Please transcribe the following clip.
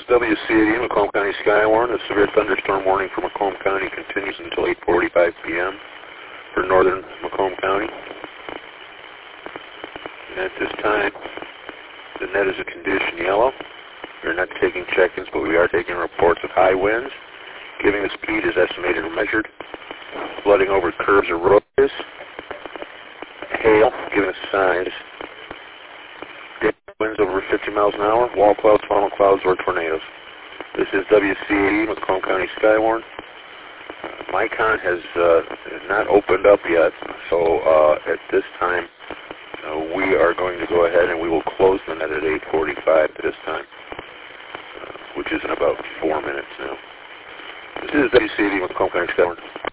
WCAD, Macomb County Skywarn. A severe thunderstorm warning for Macomb County continues until 8:45 p.m. for northern Macomb County. And at this time, the net is a condition yellow. We're not taking check-ins, but we are taking reports of high winds. Giving the speed is estimated or measured. Flooding over curves or roads. Hail, giving us signs. Winds over 50 miles an hour. Wall clouds, funnel clouds, or tornadoes. This is WCAD, Macomb County Skywarn. Micon has not opened up yet, so at this time we are going to go ahead and we will close the net at 8:45 this time, which is in about 4 minutes now. This is WCAD, Macomb County Skywarn.